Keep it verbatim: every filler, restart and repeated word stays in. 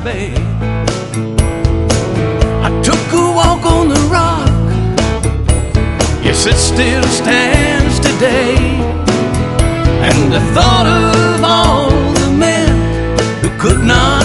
Bay. I took a walk on the rock, yes, it still stands today. And the thought of all the men who could not